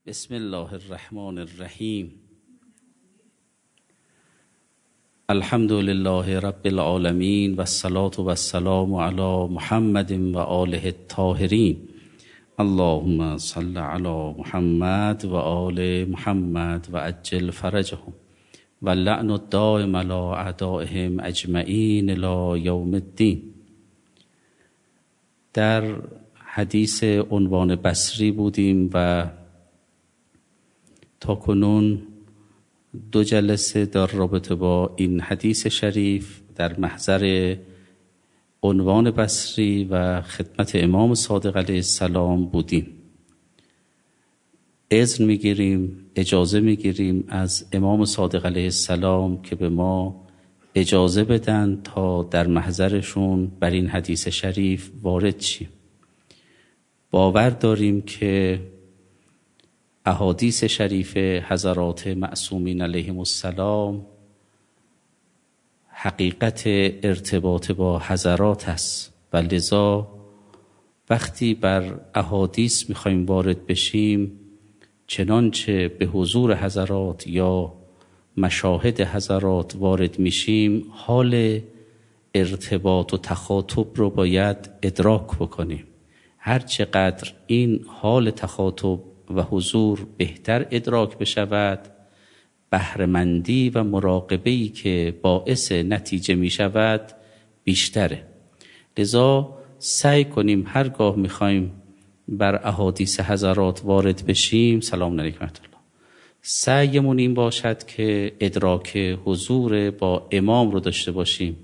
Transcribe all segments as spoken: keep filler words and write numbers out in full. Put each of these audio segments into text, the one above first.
بسم الله الرحمن الرحیم. الحمد لله رب العالمین و الصلاة و السلام علی محمد و آله الطاهرین. اللهم صل علی محمد و آل محمد و عجل فرجهم و لعن الدائم علی اعدائهم اجمعین الی یوم الدین. در حدیث عنوان بصری بودیم و تا کنون دو جلسه در رابطه با این حدیث شریف در محضر عنوان بصری و خدمت امام صادق علیه السلام بودیم. اذن میگیریم، اجازه میگیریم از امام صادق علیه السلام که به ما اجازه بدن تا در محضرشون بر این حدیث شریف وارد شیم. باور داریم که احادیث شریف حضرات معصومین علیهم السلام حقیقت ارتباط با حضرات است و لذا وقتی بر احادیث میخوایم وارد بشیم، چنانچه به حضور حضرات یا مشاهد حضرات وارد میشیم، حال ارتباط و تخاطب رو باید ادراک بکنیم. هر چقدر این حال تخاطب و حضور بهتر ادراک بشود، بهره‌مندی و مراقبه‌ای که باعث نتیجه می شود بیشتره. لذا سعی کنیم هرگاه میخوایم بر احادیث حضرات وارد بشیم، سلام علیکم ورحمة الله، سعیمون این باشد که ادراک حضور با امام رو داشته باشیم،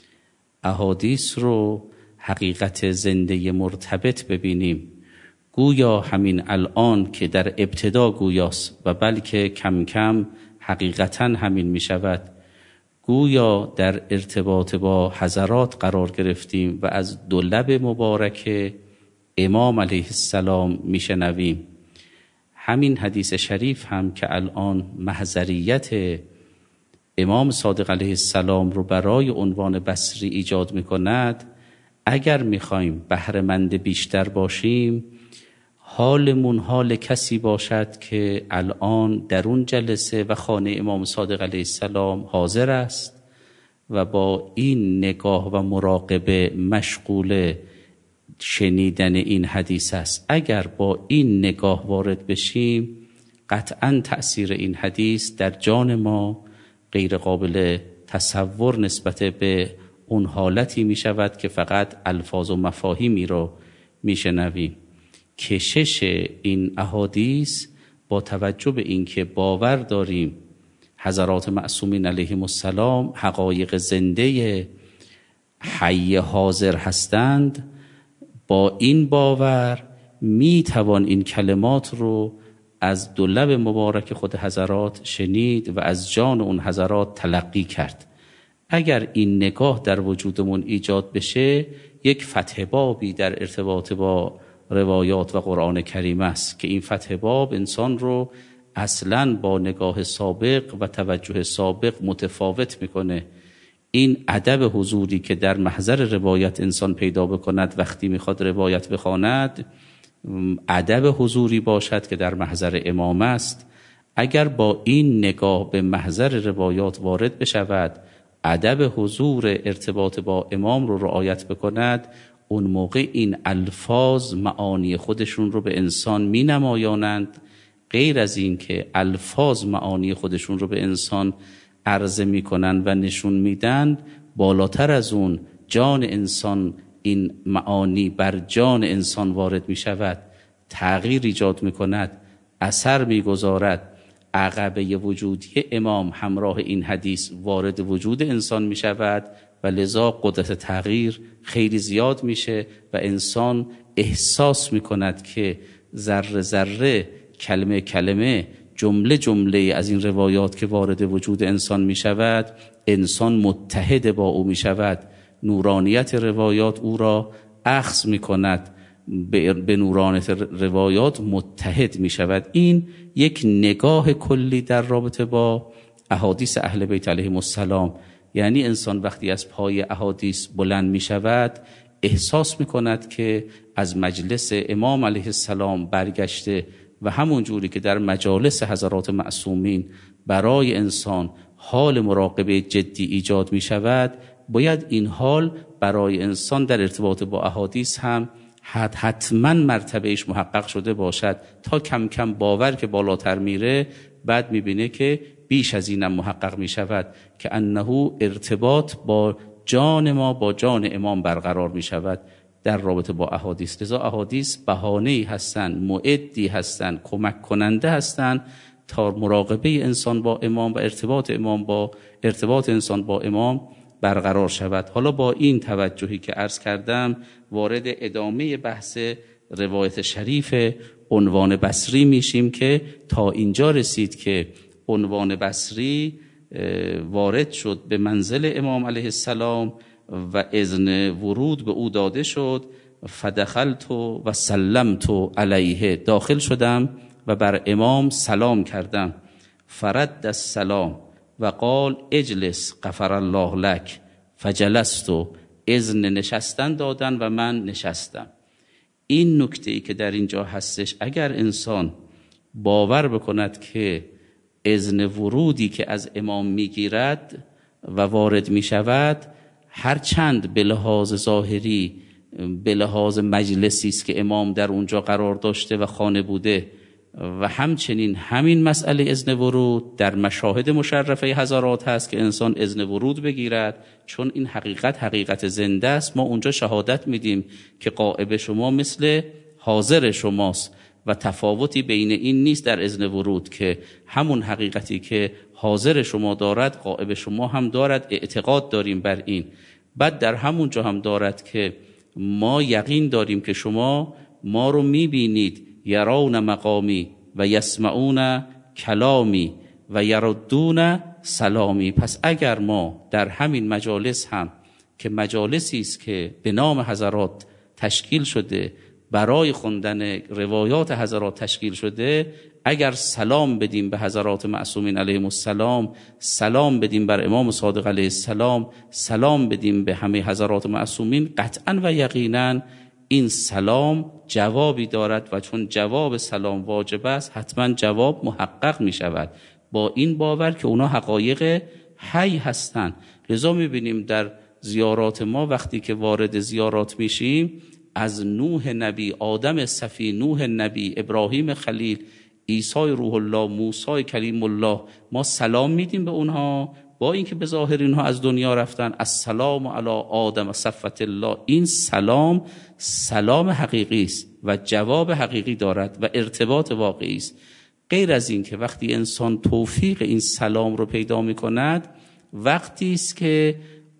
احادیث رو حقیقت زنده مرتبط ببینیم، گویا همین الان که در ابتدا گویاست و بلکه کم کم حقیقتا همین می شود. گویا در ارتباط با حضرات قرار گرفتیم و از دو لب مبارک امام علیه السلام می شنویم. همین حدیث شریف هم که الان محضریت امام صادق علیه السلام رو برای عنوان بصری ایجاد می کند، اگر می خوایم بهره‌مند بیشتر باشیم، حالمون حال کسی باشد که الان در اون جلسه و خانه امام صادق علیه السلام حاضر است و با این نگاه و مراقبه مشغول شنیدن این حدیث است. اگر با این نگاه وارد بشیم، قطعاً تأثیر این حدیث در جان ما غیر قابل تصور نسبت به اون حالتی می شود که فقط الفاظ و مفاهیمی رو می شنویم. کشش این احادیث با توجه به اینکه باور داریم حضرات معصومین علیهم السلام حقایق زنده حی حاضر هستند، با این باور می توان این کلمات رو از دو لب مبارک خود حضرات شنید و از جان اون حضرات تلقی کرد. اگر این نگاه در وجودمون ایجاد بشه، یک فتح بابی در ارتباط با روایات و قرآن کریم است که این فتح باب انسان رو اصلاً با نگاه سابق و توجه سابق متفاوت میکنه. این ادب حضوری که در محضر روایت انسان پیدا بکند وقتی میخواد روایت بخواند، ادب حضوری باشد که در محضر امام است. اگر با این نگاه به محضر روایات وارد بشود، ادب حضور ارتباط با امام رو رعایت بکند، اون موقع این الفاظ معانی خودشون رو به انسان می نمایانند. غیر از این که الفاظ معانی خودشون رو به انسان عرضه می کنند و نشون میدن، بالاتر از اون جان انسان این معانی بر جان انسان وارد می شود، تغییر ایجاد می کند، اثر می گذارد. عقبه وجودی امام همراه این حدیث وارد وجود انسان می شود و لذا قدرت تغییر خیلی زیاد میشه و انسان احساس میکند که ذره ذره، کلمه کلمه، جمله جمله از این روایات که وارد وجود انسان میشود، انسان متحد با او میشود. نورانیت روایات او را اخذ میکند، به نورانیت روایات متحد میشود. این یک نگاه کلی در رابطه با احادیث اهل بیت علیهم السلام. یعنی انسان وقتی از پای احادیث بلند می شود، احساس می کند که از مجلس امام علیه السلام برگشته و همون جوری که در مجالس حضرات معصومین برای انسان حال مراقبه جدی ایجاد می شود، باید این حال برای انسان در ارتباط با احادیث هم حت حتما مرتبهش محقق شده باشد، تا کم کم باور که بالاتر میره بعد میبینه که بیش از اینم محقق میشود که انه ارتباط با جان ما با جان امام برقرار میشود در رابطه با احادیث. لذا احادیث بهانه‌ای هستند، معدی هستند، کمک کننده هستند تا مراقبه انسان با امام و ارتباط امام با ارتباط انسان با امام برقرار شود. حالا با این توجهی که عرض کردم وارد ادامه بحث روایت شریف عنوان بصری میشیم که تا اینجا رسید که عنوان بصری وارد شد به منزل امام علیه السلام و اذن ورود به او داده شد. فدخلت و سلمت علیه، داخل شدم و بر امام سلام کردم. فرد السلام و قال اجلس غفر الله لک، فجلست، اذن نشستن دادن و من نشستم. این نکته‌ای که در اینجا هستش، اگر انسان باور بکند که اذن ورودی که از امام میگیرد و وارد میشود هر چند به لحاظ ظاهری به لحاظ مجلسی است که امام در اونجا قرار داشته و خانه بوده و همچنین همین مسئله اذن ورود در مشاهد مشرفه حضرات هست که انسان اذن ورود بگیرد، چون این حقیقت حقیقت زنده است. ما اونجا شهادت میدیم که غائب شما مثل حاضر شماست و تفاوتی بین این نیست در اذن ورود که همون حقیقتی که حاضر شما دارد غائب شما هم دارد، اعتقاد داریم بر این. بعد در همون جا هم دارد که ما یقین داریم که شما ما رو میبینید، یرون مقامی و یسمعون کلامی و یردون سلامی. پس اگر ما در همین مجالس هم که مجالسی است که به نام حضرات تشکیل شده، برای خوندن روایات حضرات تشکیل شده، اگر سلام بدیم به حضرات معصومین علیهم السلام، سلام بدیم بر امام صادق علیه السلام، سلام بدیم به همه حضرات معصومین، قطعا و یقینا این سلام جوابی دارد و چون جواب سلام واجب است حتما جواب محقق می شود با این باور که اونا حقایق حی هستند. لذا می بینیم در زیارات ما وقتی که وارد زیارات میشیم از نوح نبی، آدم صفی، نوح نبی، ابراهیم خلیل، عیسی روح الله، موسی کلیم الله، ما سلام میدیم به اونها با اینکه به ظاهر اینها از دنیا رفتن. السلام علی آدم صفوت الله. این سلام سلام حقیقی است و جواب حقیقی دارد و ارتباط واقعی است. غیر از این که وقتی انسان توفیق این سلام رو پیدا میکند، وقتی است که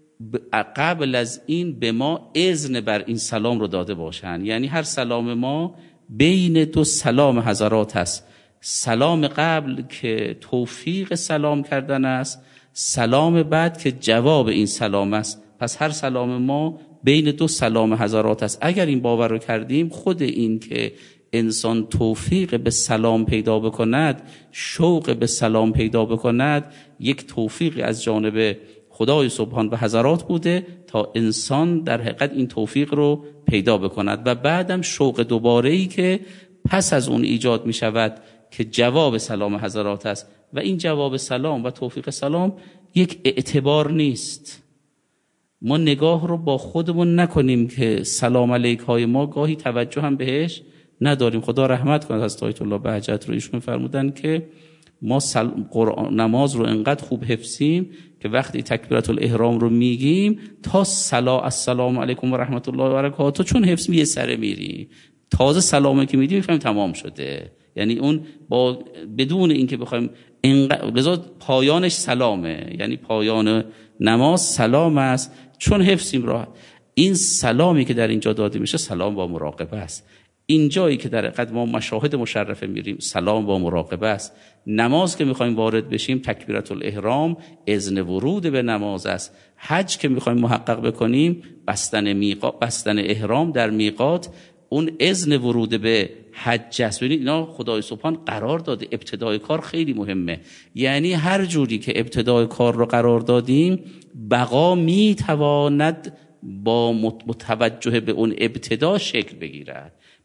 قبل از این به ما اذن بر این سلام رو داده باشند. یعنی هر سلام ما بین دو سلام حضرات است. سلام قبل که توفیق سلام کردن است، سلام بعد که جواب این سلام است. پس هر سلام ما بین دو سلام حضرات است. اگر این باور رو کردیم، خود این که انسان توفیق به سلام پیدا بکند، شوق به سلام پیدا بکند، یک توفیق از جانب خدای سبحان و حضرات بوده تا انسان در حقیقت این توفیق رو پیدا بکند و بعدم شوق دوباره‌ای که پس از اون ایجاد می شود که جواب سلام حضرات است. و این جواب سلام و توفیق سلام یک اعتبار نیست. ما نگاه رو با خودمون نکنیم که سلام علیک های ما گاهی توجه هم بهش نداریم. خدا رحمت کنه از آیت الله بهجت رو، ایشون فرمودن که ما سل... قرآن نماز رو انقدر خوب حفظیم که وقتی تکبیرت الاحرام رو میگیم تا سلا السلام علیکم و رحمت الله و برکاته چون حفظ می سره میری، تازه سلامی که میدیم میفهمیم تمام شده. یعنی اون با بدون اینکه بخوایم انقدر، لذا پایانش سلامه، یعنی پایان نماز سلام است چون حفظیم راه. این سلامی که در اینجا داده میشه سلام با مراقبه است. این جایی که در حقیقت ما مشاهد مشرفه میریم سلام با مراقبه است. نماز که میخوایم وارد بشیم تکبیرت الاحرام اذن ورود به نماز است. حج که میخوایم محقق بکنیم بستن میقات، بستن احرام در میقات، اون اذن ورود به حج است. ببینید اینا خدای سبحان قرار داده. ابتدای کار خیلی مهمه. یعنی هر جوری که ابتدای کار رو قرار دادیم بقا میتواند با متوجه به اون ابتدا شکل بگیرد.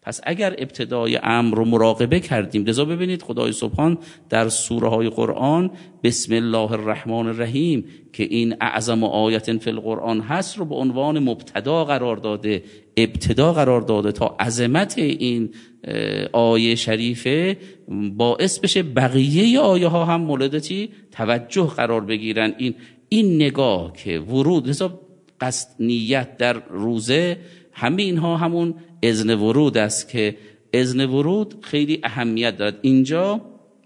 پس اگر ابتدای امر رو مراقبه کردیم، لذا ببینید خدای سبحان در سوره های قرآن بسم الله الرحمن الرحیم که این اعظم آیت فی القرآن هست رو به عنوان مبتدا قرار داده، ابتدا قرار داده تا عظمت این آیه شریفه باعث بشه بقیه آیه ها هم مولدتی توجه قرار بگیرن. این این نگاه که ورود، لذا قصد نیت در روزه، همه اینها همون اذن ورود است که اذن ورود خیلی اهمیت دارد. اینجا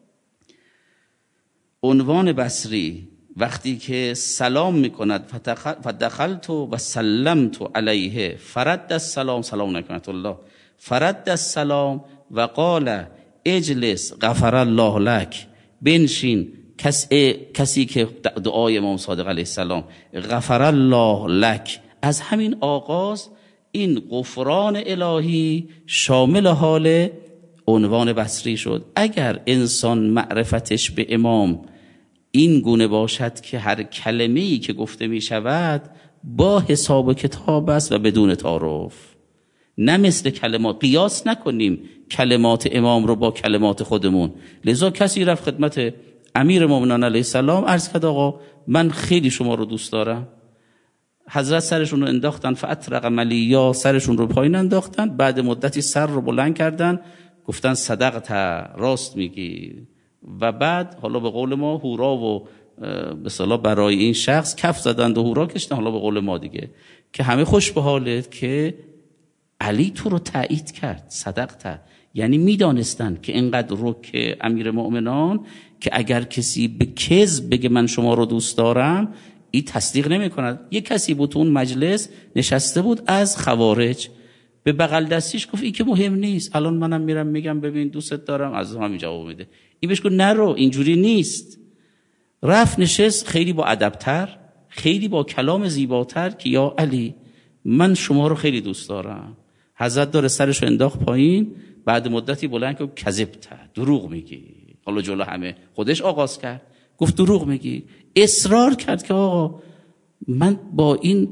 عنوان بصری وقتی که سلام میکند فدخلت و سلمت علیه فرد السلام، سلام نکنت الله، فرد السلام و قال اجلس غفر الله لک، بنشین. کسی, کسی که دعای امام صادق علیه السلام غفر الله لک، از همین آغاز این غفران الهی شامل حال عنوان بصری شد. اگر انسان معرفتش به امام این گونه باشد که هر کلمه‌ای که گفته می شود با حساب و کتاب است و بدون تعارف، نه مثل کلمات، قیاس نکنیم کلمات امام رو با کلمات خودمون. لذا کسی رفت خدمت امیر مومنان علیه السلام عرض کرد آقا من خیلی شما رو دوست دارم. حضرت سرشون رو انداختن، فاطرق ملیا، سرشون رو پایین انداختن، بعد مدتی سر رو بلند کردن گفتن صدقت، راست میگی. و بعد حالا به قول ما هورا و به اصطلاح برای این شخص کف زدند و هورا کشتن، حالا به قول ما دیگه که همه خوش به حالت که علی تو رو تایید کرد، صدقت. یعنی میدانستن که اینقدر رو که امیر مؤمنان که اگر کسی به کذب بگه من شما رو دوست دارم این تصدیق نمی کند. یک کسی بود تو اون مجلس نشسته بود از خوارج، به بغل دستیش گفت این که مهم نیست، الان منم میرم میگم ببین دوستت دارم، از همین جواب میده. این بهش گفت نرو، اینجوری نیست. رفت نشست، خیلی با ادبتر، خیلی با کلام زیباتر که یا علی من شما رو خیلی دوست دارم. حضرت داره سرشو انداخت پایین، بعد مدتی بلند که کذبت، دروغ میگی. حالا جلو همه خودش آغاز کرد، گفت دروغ میگی. اصرار کرد که آقا من با این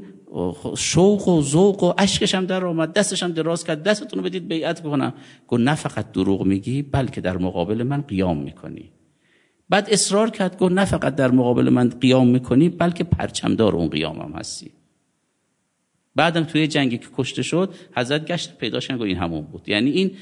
شوق و ذوق و اشکشم در آمد، دستشم دراز کرد دستتون رو بدید بیعت کنم. گفت نه فقط دروغ میگی بلکه در مقابل من قیام میکنی. بعد اصرار کرد، گفت نه فقط در مقابل من قیام میکنی بلکه پرچمدار اون قیام هم هستی. بعدم توی جنگی که کشته شد حضرت گشت پیداش کردن، این همون بود. یعنی این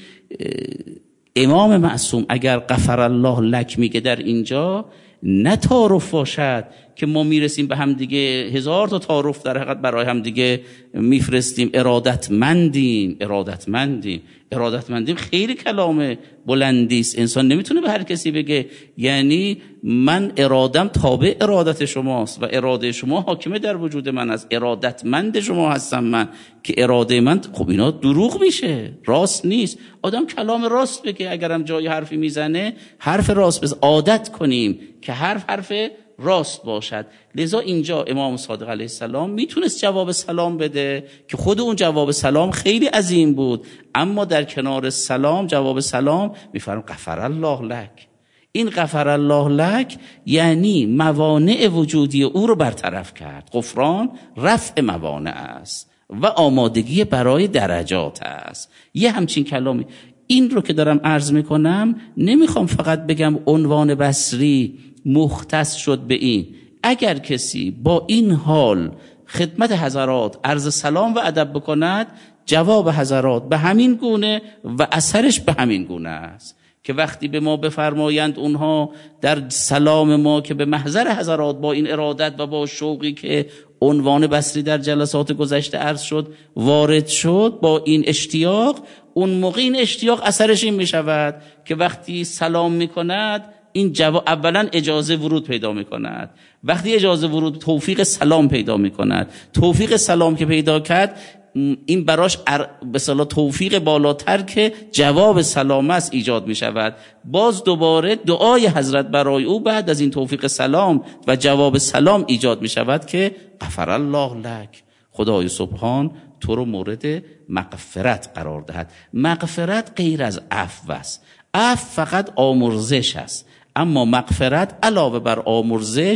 امام معصوم اگر غفر الله لک میگه در اینجا نه تعارف باشد که ما میرسیم به هم دیگه هزار تا تعارف در حقیقت برای هم دیگه میفرستیم. ارادتمندیم ارادتمندیم ارادتمندیم خیلی کلام بلندی است، انسان نمیتونه به هر کسی بگه یعنی من ارادم تابع ارادت شماست و اراده شما حاکمه در وجود من است، ارادتمند شما هستم من که اراده من. خب اینا دروغ میشه، راست نیست. آدم کلام راست بگه، اگرم جای حرفی میزنه حرف راست بزن، عادت کنیم که حرف حرف راست باشد. لذا اینجا امام صادق علیه السلام میتونست جواب سلام بده که خود اون جواب سلام خیلی عظیم بود، اما در کنار سلام جواب سلام میفرم غفر الله لک. این غفر الله لک یعنی موانع وجودی او رو برطرف کرد. غفران رفع موانع است و آمادگی برای درجات است. یه همچین کلامی. این رو که دارم عرض میکنم نمیخوام فقط بگم عنوان بصری مختص شد به این. اگر کسی با این حال خدمت حضرات عرض سلام و ادب بکند، جواب حضرات به همین گونه و اثرش به همین گونه است که وقتی به ما بفرمایند اونها در سلام ما که به محضر حضرات با این ارادت و با شوقی که عنوان بصری در جلسات گذشته عرض شد وارد شد، با این اشتیاق، اون موقع این اشتیاق اثرش این می شود که وقتی سلام می کند این جواب اولا اجازه ورود پیدا می کند. وقتی اجازه ورود توفیق سلام پیدا می کند، توفیق سلام که پیدا کرد این براش به اصطلاح توفیق بالاتر که جواب سلام است ایجاد می شود. باز دوباره دعای حضرت برای او بعد از این توفیق سلام و جواب سلام ایجاد می شود که غفر الله لک، خدای سبحان تو رو مورد مغفرت قرار دهد. مغفرت غیر از عفو است. عفو فقط آمرزش است، اما مغفرت علاوه بر آمرزش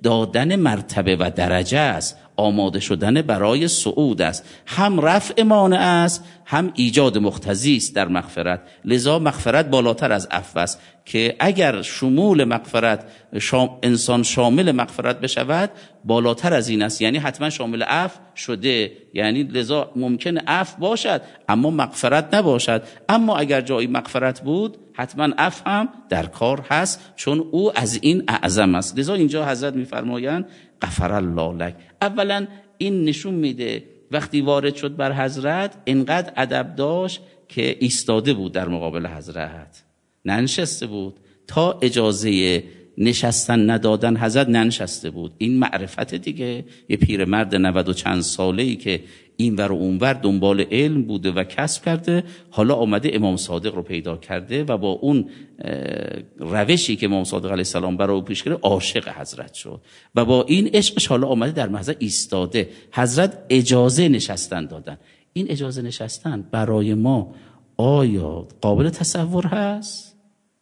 دادن مرتبه و درجه است، آماده شدن برای صعود است، هم رفع مانع است، هم ایجاد مقتضی است در مغفرت. لذا مغفرت بالاتر از عفو است که اگر شمول مغفرت شام انسان شامل مغفرت بشود بالاتر از این است، یعنی حتما شامل عفو شده، یعنی لذا ممکن عفو باشد اما مغفرت نباشد. اما اگر جایی مغفرت بود حتما عفو هم در کار هست، چون او از این اعظم است. لذا اینجا حضرت میفرمایند غفر الله لک. اولا این نشون میده وقتی وارد شد بر حضرت اینقدر ادب داشت که ایستاده بود در مقابل حضرت، ننشسته بود. تا اجازه نشستن ندادن حضرت ننشسته بود. این معرفت دیگه. یه پیرمرد نود و چند ساله‌ای که این ور و اون ور دنبال علم بوده و کسب کرده، حالا آمده امام صادق رو پیدا کرده و با اون روشی که امام صادق علیه السلام برای او پیش کرده عاشق حضرت شد و با این عشقش حالا آمده در محضر ایستاده. حضرت اجازه نشستن دادن. این اجازه نشستن برای ما آیا قابل تصور هست؟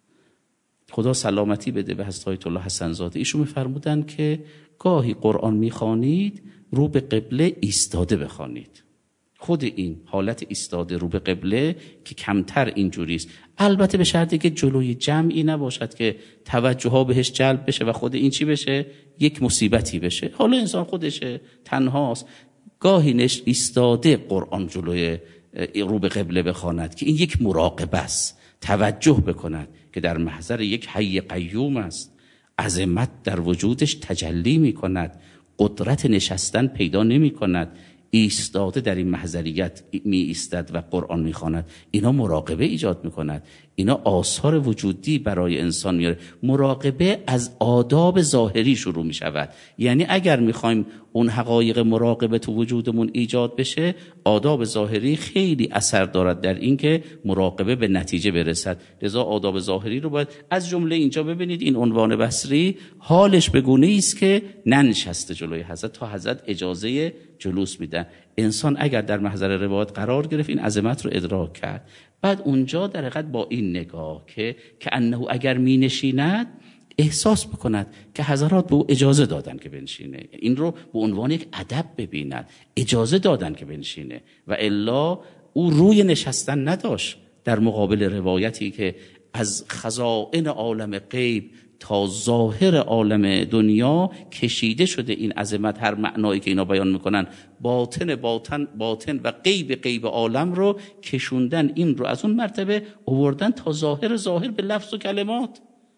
خدا سلامتی بده به حضرت آیت الله حسن زاده. ایشون می‌فرمودن که گاهی قرآن می‌خوانید رو به قبله ایستاده بخوانید. خود این حالت ایستاده رو به قبله که کمتر اینجوری است، البته به شرطی که جلوی جمعی نباشد که توجه ها بهش جلب بشه و خود این چی بشه، یک مصیبتی بشه. حالا انسان خودشه، تنهاست، گاهی نش ایستاده قرآن جلوی رو به قبله بخواند که این یک مراقبه است، توجه بکند که در محضر یک حی قیوم است، عظمت در وجودش تجلی می کند، قدرت نشستن پیدا نمی کند، ایستاده در این محضریت می ایستد و قرآن می خواند. اینا مراقبه ایجاد می کند، اینا آثار وجودی برای انسان میاره. مراقبه از آداب ظاهری شروع می شود. یعنی اگر می خوایم اون حقایق مراقبه تو وجودمون ایجاد بشه، آداب ظاهری خیلی اثر دارد در این که مراقبه به نتیجه برسد. لذا آداب ظاهری رو باید از جمله اینجا ببینید. این عنوان بصری حالش به گونه‌ای است که ننشسته جلوی حضرت تا حضرت اجازه جلوس میدن. انسان اگر در محضر روایت قرار گرفت این عظمت رو ادراک کرد. بعد اونجا در حقیقت با این نگاه که که انه اگر می نشیند احساس بکند که حضرات به او اجازه دادن که بنشینه، این رو به عنوان یک ادب ببیند، اجازه دادن که بنشینه و الا او روی نشستن نداشت در مقابل روایتی که از خزائن عالم غیب تا ظاهر عالم دنیا کشیده شده این عظمت. هر معنایی که اینا بیان میکنن باطن باطن باطن و غیب غیب عالم رو کشوندن، این رو از اون مرتبه آوردن تا ظاهر ظاهر به لفظ و کلمات.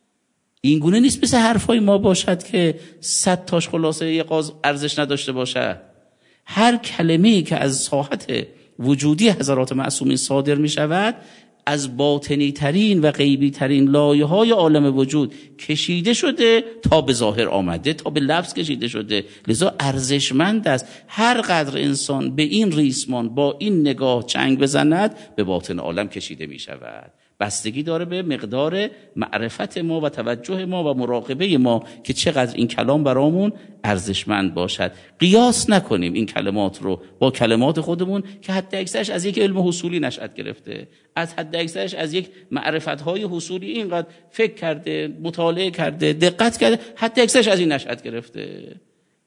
این گونه نیست مثل حرفای ما باشد که صد تاش خلاصه یه قاز ارزش نداشته باشد. هر کلمه‌ای که از ساحت وجودی حضرات معصومین صادر می شود از باطنی ترین و غیبی ترین لایه های عالم وجود کشیده شده تا به ظاهر آمده، تا به لفظ کشیده شده. لذا ارزشمند است هر قدر انسان به این ریسمان با این نگاه چنگ بزند به باطن عالم کشیده می شود. بستگی داره به مقدار معرفت ما و توجه ما و مراقبه ما که چقدر این کلام برامون ارزشمند باشد. قیاس نکنیم این کلمات رو با کلمات خودمون که حد اکثرش از یک علم حصولی نشأت گرفته، از حد اکثرش از یک معرفت‌های حصولی اینقدر فکر کرده، مطالعه کرده، دقت کرده، حد اکثرش از این نشأت گرفته.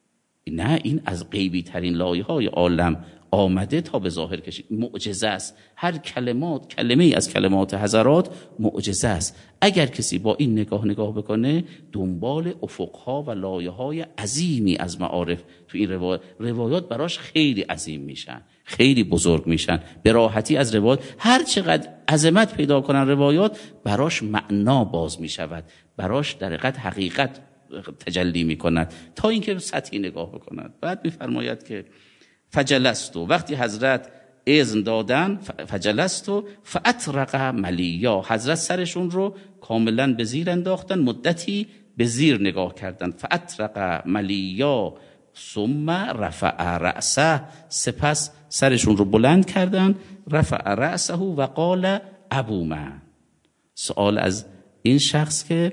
نه، این از غیبی ترین لایه‌های عالم آمده تا به ظاهر کشید. معجزه است. هر کلمات کلمه ای از کلمات حضرات معجزه است. اگر کسی با این نگاه نگاه بکنه دنبال افقها و لایه‌های عظیمی از معارف تو این روایات روایات براش خیلی عظیم میشن، خیلی بزرگ میشن. به راحتی از روایات هر چقدر عظمت پیدا کنن روایات براش معنا باز میشود، براش در حقیقت حقیقت تجلی میکند تا اینکه سطحی نگاه بکند. بعد میفرماید که فجلستو، وقتی حضرت اذن دادن فجلستو فاطرق ملیا، حضرت سرشون رو کاملا به زیر انداختن، مدتی به زیر نگاه کردن. فاطرق ملیا ثم رفع رأسه، سپس سرشون رو بلند کردن. رفع رأسه و قال ابو من، سوال از این شخص که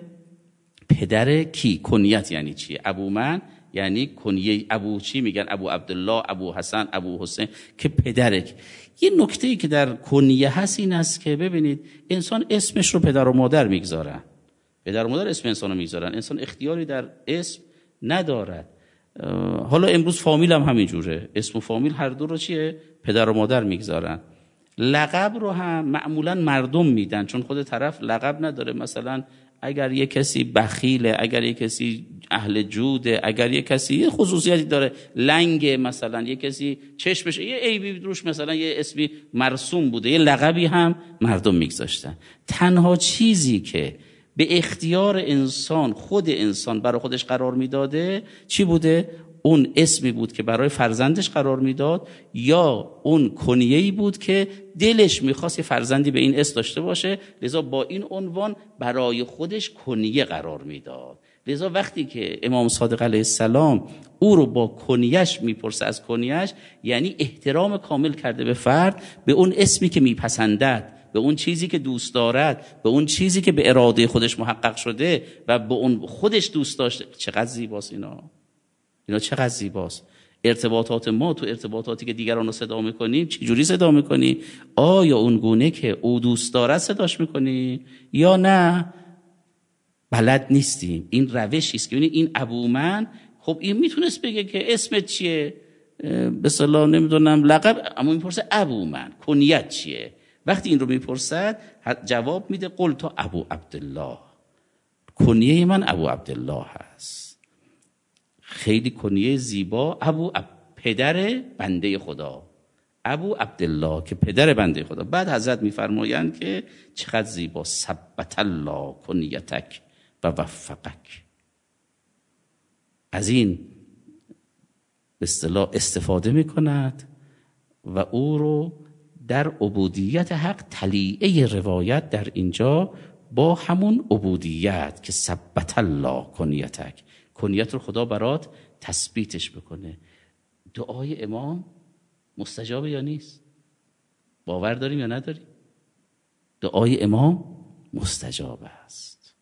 پدر کی، کنیت یعنی چیه؟ ابو من یعنی کنیه ابو چی میگن؟ ابو عبدالله، ابو حسن، ابو حسین که پدرک. یه نکته‌ای که در کنیه هست این است که ببینید انسان اسمش رو پدر و مادر میگذارن، پدر و مادر اسم انسان رو میگذارن. انسان اختیاری در اسم ندارد. حالا امروز فامیل هم همینجوره، اسم و فامیل هر دو رو چیه؟ پدر و مادر میگذارن. لقب رو هم معمولا مردم میدن، چون خود طرف لقب نداره. مثلا اگر یه کسی بخیله، اگر یه کسی اهل جوده، اگر یه کسی یه خصوصیتی داره، لنگه، مثلا یه کسی چشمش یه عیبی روش، مثلا یه اسمی مرسوم بوده، یه لقبی هم مردم میگذاشتن. تنها چیزی که به اختیار انسان، خود انسان برای خودش قرار میداده چی بوده؟ اون اسمی بود که برای فرزندش قرار میداد، یا اون کنیه‌ای بود که دلش میخواست یه فرزندی به این اسم داشته باشه، لذا با این عنوان برای خودش کنیه قرار میداد. لذا وقتی که امام صادق علیه السلام او رو با کنیه‌اش میپرسه از کنیه‌اش، یعنی احترام کامل کرده به فرد، به اون اسمی که میپسندد، به اون چیزی که دوست دارد، به اون چیزی که به اراده خودش محقق شده و به اون خودش دوست داشته. چقدر زیباست اینا، اینا چقدر زیباست. ارتباطات ما تو ارتباطاتی که دیگران رو صدا میکنیم چجوری صدا میکنی؟ آیا اون گونه که او دوست دارد صداش میکنی یا نه؟ بلد نیستیم. این روشی است که این ابومن، خب این میتونست بگه که اسمت چیه، به اصطلاح نمیدونم لقب، اما میپرسه ابومن کنیت چیه. وقتی این رو میپرسد جواب میده قلت ابو عبدالله، کنیه من ابو عبدالله هست. خیلی کنیه زیبا، ابو عب... پدر بنده خدا، ابو عبدالله که پدر بنده خدا. بعد حضرت میفرمایند که چقدر زیبا، ثبت الله کنیتک و وفقک. از این به اصطلاح استفاده میکند و او رو در عبودیت حق، تلیعه روایت در اینجا با همون عبودیت که ثبت الله کنیتک، کنیت رو خدا برات تثبیتش بکنه. دعای امام مستجابه یا نیست؟ باور داریم یا نداریم؟ دعای امام مستجاب است.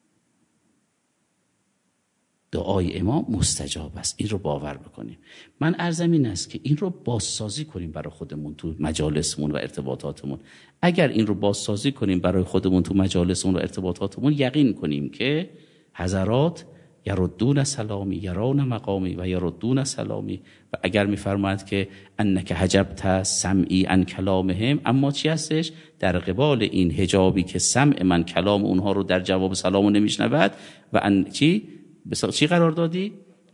دعای امام مستجاب است، این رو باور بکنیم. من عرضم این است که این رو بازسازی کنیم برای خودمون تو مجالسمون و ارتباطاتمون. اگر این رو بازسازی کنیم برای خودمون تو مجالسمون و ارتباطاتمون، یقین کنیم که حضرات یردون سلامی یرون مقامی و یردون سلامی. و اگر میفرماید که انک حجبت سمعی عن کلامهم، اما چی هستش در قبال این حجابی که سمع من کلام اونها رو در جواب سلامو نمیشنود، و ان چی چی قرار دادی؟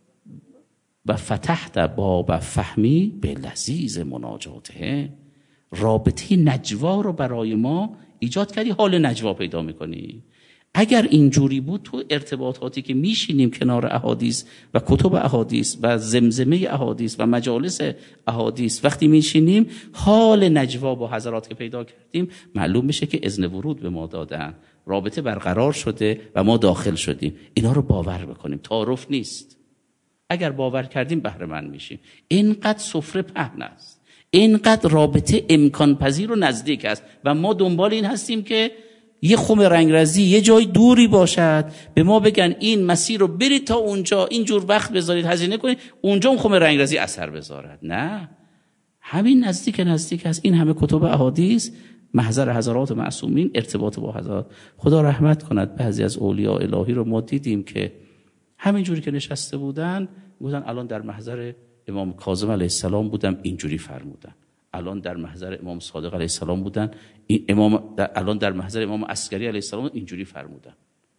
و فتحت باب فهمی به لذیذ مناجاته، رابطه نجوا رو برای ما ایجاد کردی، حال نجوا پیدا میکنی. اگر اینجوری بود تو ارتباطاتی که میشینیم کنار احادیث و کتب احادیث و زمزمه احادیث و مجالس احادیث، وقتی میشینیم حال نجوا با حضرات که پیدا کردیم، معلوم میشه که اذن ورود به ما دادن، رابطه برقرار شده و ما داخل شدیم. اینا رو باور بکنیم، تعارف نیست. اگر باور کردیم بهره مند میشیم. اینقدر سفره پهن است، اینقدر رابطه امکان پذیر و نزدیک است و ما دنبال این هستیم که یه خم رنگرزی یه جای دوری باشد، به ما بگن این مسیر رو برید تا اونجا، اینجور وقت بذارید، هزینه کنید، اونجا اون خم رنگرزی اثر بذارد. نه، همین نزدیک نزدیک است. این همه کتب احادیث، محضر حضرات معصومین، ارتباط با حضرات. خدا رحمت کند بعضی از اولیاء الهی رو ما دیدیم که همین جوری که نشسته بودن گفتن الان در محضر امام کاظم علیه السلام بودم اینجوری فرمودن، الان در محضر امام صادق علیه السلام بودن این امام در الان در محضر امام عسکری علیه السلام اینجوری فرمودن.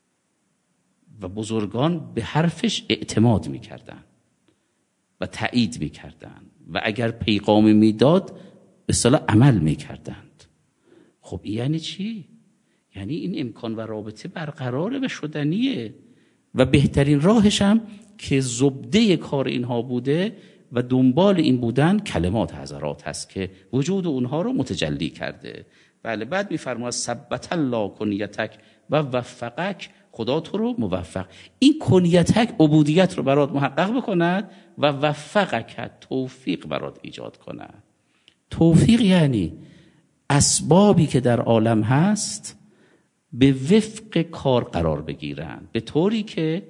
و بزرگان به حرفش اعتماد میکردن و تایید میکردن و اگر پیغامی میداد به اصطلاح عمل میکردند. خب یعنی چی؟ یعنی این امکان و رابطه برقراره و شدنیه و بهترین راهش هم که زبده کار اینها بوده و دنبال این بودن کلمات حضرات هست که وجود اونها رو متجلی کرده. بله. بعد میفرماید ثبت الله کنیتک و وفقک، خدا تو رو موفق، این کنیتک عبودیت رو برات محقق بکند و وفقک توفیق برات ایجاد کند. توفیق یعنی اسبابی که در عالم هست به وفق کار قرار بگیرن، به طوری که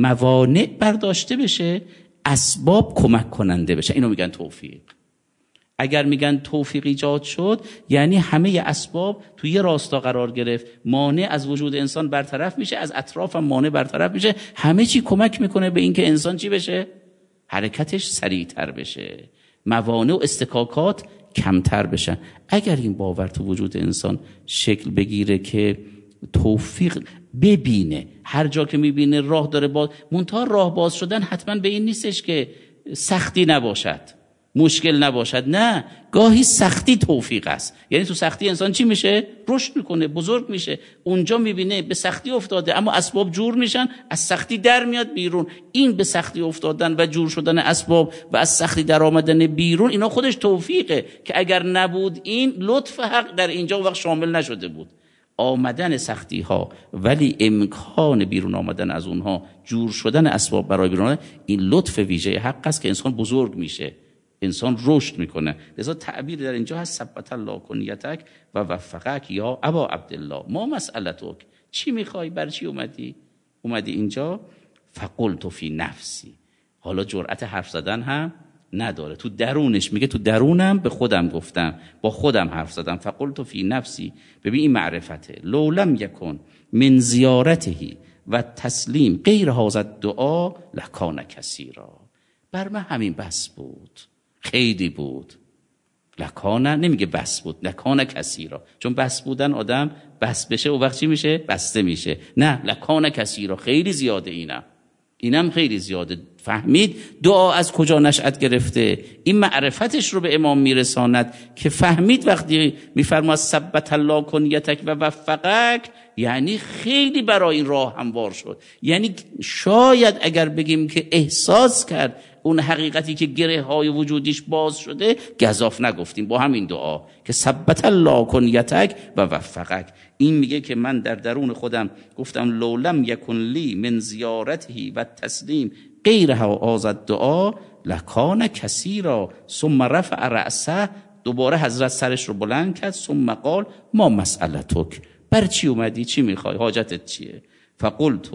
موانع برداشته بشه، اسباب کمک کننده بشه. اینو میگن توفیق. اگر میگن توفیق ایجاد شد یعنی همه اسباب توی یه راستا قرار گرفت، مانع از وجود انسان برطرف میشه، از اطراف هم مانع برطرف میشه، همه چی کمک میکنه به این که انسان چی بشه؟ حرکتش سریعتر بشه، موانع و استکاکات کمتر بشن. اگر این باور تو وجود انسان شکل بگیره که توفیق ببینه، هر جا که میبینه راه داره باز، منتها راه باز شدن حتما به این نیستش که سختی نباشد، مشکل نباشد، نه، گاهی سختی توفیق است. یعنی تو سختی انسان چی میشه؟ رشد میکنه، بزرگ میشه. اونجا میبینه به سختی افتاده اما اسباب جور میشن، از سختی در میاد بیرون. این به سختی افتادن و جور شدن اسباب و از سختی در آمدن بیرون، اینا خودش توفیقه که اگر نبود این لطف حق در اینجا وقت شامل نشده بود. آمدن سختی ها ولی امکان بیرون آمدن از اونها، جور شدن اسباب برای بیرون آمدن، این لطف ویژه حق است که انسان بزرگ میشه، انسان رشد میکنه. لذا تعبیر در اینجا هست ثبت الله کنیتک و وفقک یا ابا عبدالله، ما مسئلتک، چی میخوای، بر چی اومدی؟ اومدی اینجا فقلت فی نفسی، حالا جرأت حرف زدن هم نداره، تو درونش میگه تو درونم به خودم گفتم، با خودم حرف زدم. فقلت فی نفسی، ببین این معرفته. لو لم یکن من زیارته و تسلیم غیر هذا الدعا لکان کثیرا، بر من همین بس بود، خیلی بود. لکانه نمیگه بس بود، لکانه کثیرا، چون بس بودن آدم بس بشه و وقت چی میشه؟ بسته میشه. نه، لکانه کثیرا، خیلی زیاده، اینم اینم خیلی زیاده. فهمید دعا از کجا نشأت گرفته، این معرفتش رو به امام میرساند که فهمید وقتی میفرماد ثبت الله کنیتک و وفقک، یعنی خیلی برای این راه هموار شد. یعنی شاید اگر بگیم که احساس کرد اون حقیقتی که گره های وجودیش باز شده، گزاف نگفتیم با همین دعا که ثبت الله کنیتک و وفقک. این میگه که من در درون خودم گفتم لو لم یکن لی من زیارته و تسلیم غیر هذا الدعا لکان کثیرا. ثم رفع رأسه، دوباره حضرت سرش رو بلند کرد. ثم قال ما مسئلتک، بر چی اومدی، چی میخوای، حاجتت چیه؟ فقلت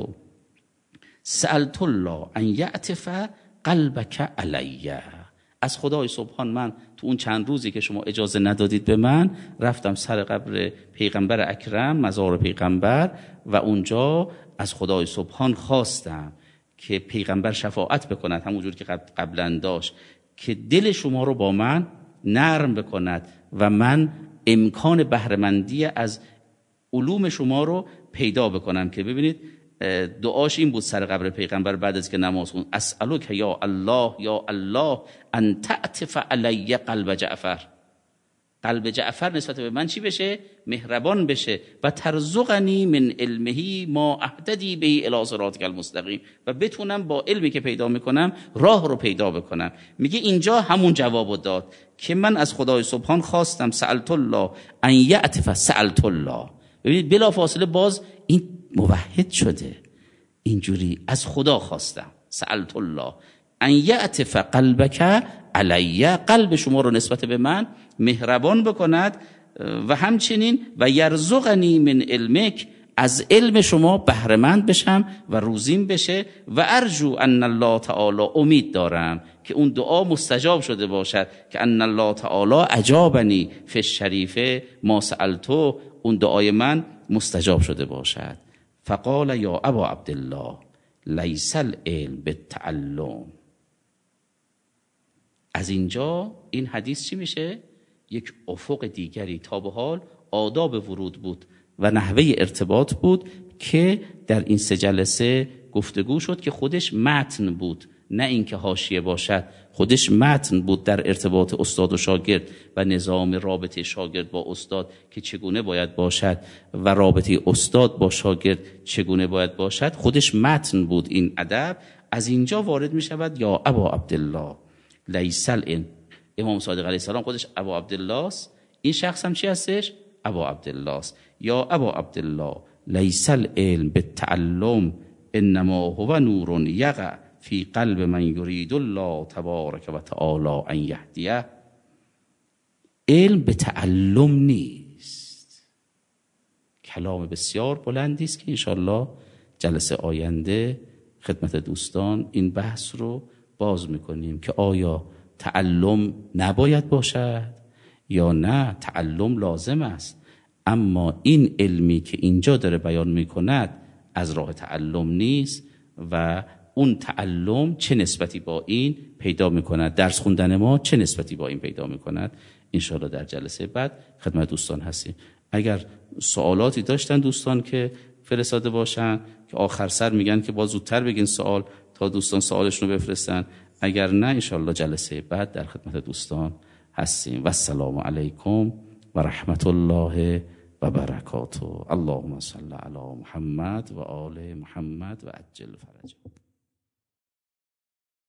سألت الله ان یعطف قلبک علی، از خدای سبحان من تو اون چند روزی که شما اجازه ندادید به من، رفتم سر قبر پیغمبر اکرم، مزار پیغمبر، و اونجا از خدای سبحان خواستم که پیغمبر شفاعت بکند، همونجور که قبلا داشت، که دل شما رو با من نرم بکند و من امکان بهره‌مندی از علوم شما رو پیدا بکنم. که ببینید دعاش این بود سر قبر پیغمبر بعد از که نماز خوند، اسألک یا الله یا الله ان تعطف علی قلب جعفر، قلب جعفر نسبت به من چی بشه؟ مهربان بشه. و ترزقنی من علمه ما اهتدی به الی صراطک المستقیم، و بتونم با علمی که پیدا میکنم راه رو پیدا بکنم. میگه اینجا همون جوابو داد که من از خدای سبحان خواستم سألت الله ان یعطف، سألت الله، ببینید بلا فاصله باز این موحد شده، اینجوری از خدا خواستم سألت الله ان یعطف قلبک علی، قلب شما رو نسبت به من مهربان بکند، و همچنین و یرزقنی من علمک، از علم شما بهره‌مند بشم و روزیم بشه. و ارجو ان الله تعالی، امید دارم که اون دعا مستجاب شده باشد، که ان الله تعالی اجابنی فی الشریفه ما سألتو، اون دعای من مستجاب شده باشد. فقال یا ابا عبدالله لیس العلم بالتعلم. از اینجا این حدیث چی میشه؟ یک افق دیگری. تا به حال آداب ورود بود و نحوه ارتباط بود که در این سه جلسه گفتگو شد که خودش متن بود، نه اینکه حاشیه باشد. خودش متن بود در ارتباط استاد و شاگرد و نظام رابطه شاگرد با استاد که چگونه باید باشد و رابطه استاد با شاگرد چگونه باید باشد. خودش متن بود این ادب. از اینجا وارد می شود یا ابا عبدالله لیس العلم. امام صادق علیه السلام خودش ابا عبدالله است، این شخص هم چی هستش؟ ابا عبدالله است. یا ابا عبدالله لیس العلم بالتعلم انما هو نور یقع فی قلب من یرید الله تبارک و تعالی ان یهدیه. علم به تعلم نیست. کلام بسیار بلندی است که انشالله جلسه آینده خدمت دوستان این بحث رو باز میکنیم که آیا تعلم نباید باشد یا نه تعلم لازم است، اما این علمی که اینجا داره بیان میکند از راه تعلم نیست و اون تعلم چه نسبتی با این پیدا میکند، درس خوندن ما چه نسبتی با این پیدا میکند. انشاءالله در جلسه بعد خدمت دوستان هستیم. اگر سوالاتی داشتن دوستان که فرستاده باشن، که آخر سر میگن که باز زودتر بگین سوال تا دوستان سوالشون رو بفرستن، اگر نه انشاءالله جلسه بعد در خدمت دوستان هستیم. و السلام علیکم و رحمت الله و برکاته. اللهم صل علی محمد و آل محمد و عجل فرجه.